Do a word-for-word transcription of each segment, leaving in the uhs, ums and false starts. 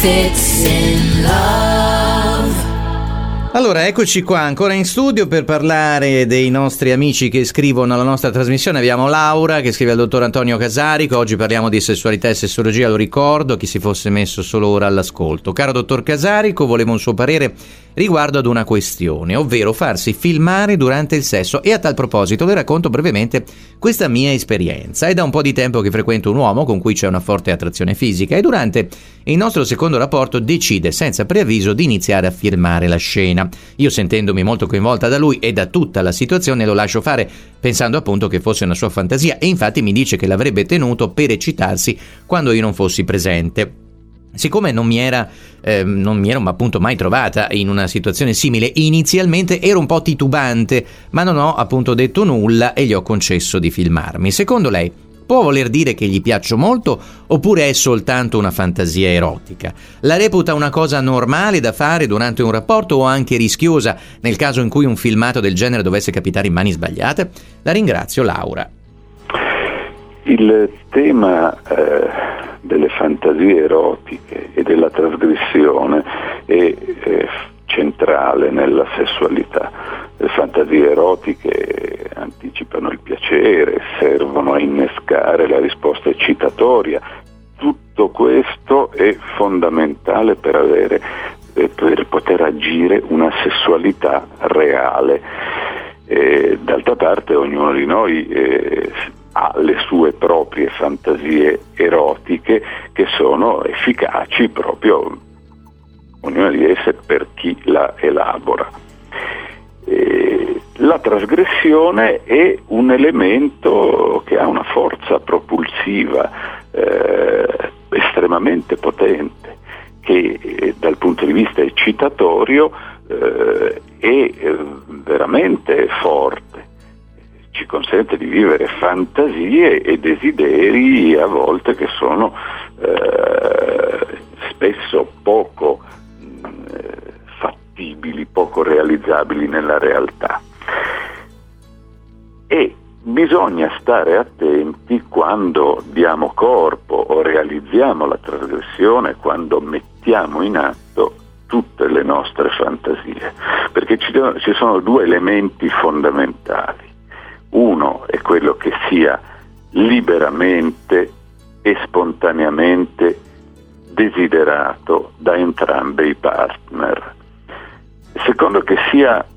Fits in Love. Allora, eccoci qua ancora in studio per parlare dei nostri amici che scrivono alla nostra trasmissione. Abbiamo Laura che scrive al dottor Antonio Casarico. Oggi parliamo di sessualità e sessologia, lo ricordo, chi si fosse messo solo ora all'ascolto. Caro dottor Casarico, volevo un suo parere riguardo ad una questione, ovvero farsi filmare durante il sesso. E a tal proposito le racconto brevemente questa mia esperienza. È da un po' di tempo che frequento un uomo con cui c'è una forte attrazione fisica e durante il nostro secondo rapporto decide senza preavviso di iniziare a filmare la scena. Io, sentendomi molto coinvolta da lui e da tutta la situazione, lo lascio fare pensando appunto che fosse una sua fantasia, e infatti mi dice che l'avrebbe tenuto per eccitarsi quando io non fossi presente. Siccome non mi era eh, non mi ero appunto mai trovata in una situazione simile, inizialmente ero un po' titubante, ma non ho appunto detto nulla e gli ho concesso di filmarmi. Secondo lei può voler dire che gli piaccio molto oppure è soltanto una fantasia erotica? La reputa una cosa normale da fare durante un rapporto o anche rischiosa nel caso in cui un filmato del genere dovesse capitare in mani sbagliate? La ringrazio, Laura. Il tema eh, delle fantasie erotiche e della trasgressione è eh, centrale nella sessualità. Le fantasie erotiche anticipano il piacere, servono a innescare la risposta eccitatoria. Tutto questo è fondamentale per avere, eh, per poter agire una sessualità reale. Eh, d'altra parte ognuno di noi eh, ha le sue proprie fantasie erotiche che sono efficaci proprio, ognuna di esse, per chi la elabora. Eh, la trasgressione è un elemento che ha una forza propulsiva eh, estremamente potente, che eh, dal punto di vista eccitatorio eh, è eh, veramente forte. Ci consente di vivere fantasie e desideri a volte che sono eh, spesso poco eh, fattibili, poco realizzabili nella realtà. E bisogna stare attenti quando diamo corpo o realizziamo la trasgressione, quando mettiamo in atto tutte le nostre fantasie, perché ci, ci sono due elementi fondamentali. Uno è quello che sia liberamente e spontaneamente desiderato da entrambi i partner. Secondo, che sia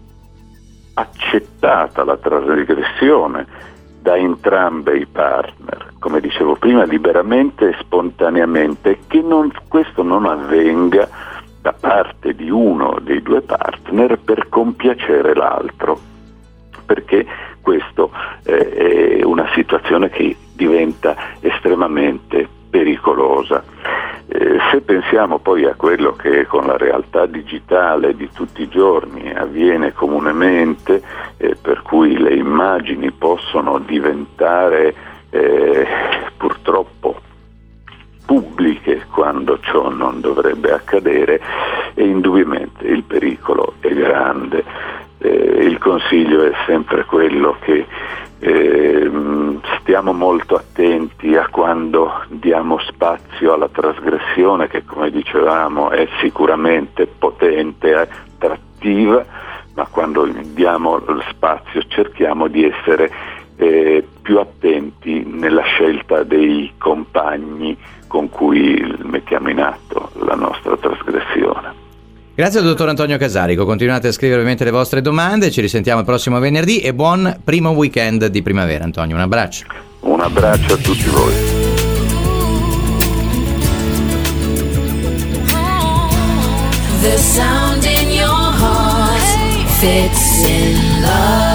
accettata la trasgressione da entrambi i partner, come dicevo prima, liberamente e spontaneamente, che non, questo non avvenga da parte di uno dei due partner per compiacere l'altro, perché questo eh, è una situazione che diventa estremamente pericolosa. Eh, se pensiamo poi a quello che con la realtà digitale di tutti i giorni avviene comunemente, eh, per cui le immagini possono diventare eh, purtroppo pubbliche quando ciò non dovrebbe accadere, e indubbiamente il pericolo è grande. Eh, il consiglio è sempre quello che eh, stiamo molto attenti a quando diamo spazio alla trasgressione, che, come dicevamo, è sicuramente potente, attrattiva, ma quando diamo lo spazio cerchiamo di essere eh, più attenti nella scelta dei compagni con cui mettiamo in atto la nostra trasgressione. Grazie al dottor Antonio Casarico, continuate a scrivere ovviamente le vostre domande, ci risentiamo il prossimo venerdì e buon primo weekend di primavera, Antonio, un abbraccio. Un abbraccio a tutti voi. The sound in your heart fits in love.